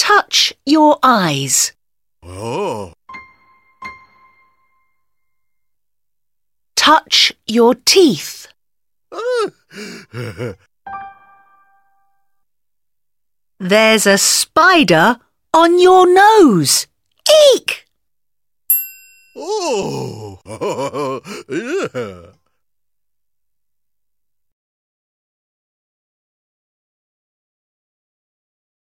Touch your eyes. Oh. Touch your teeth. There's a spider on your nose. Eek! Oh.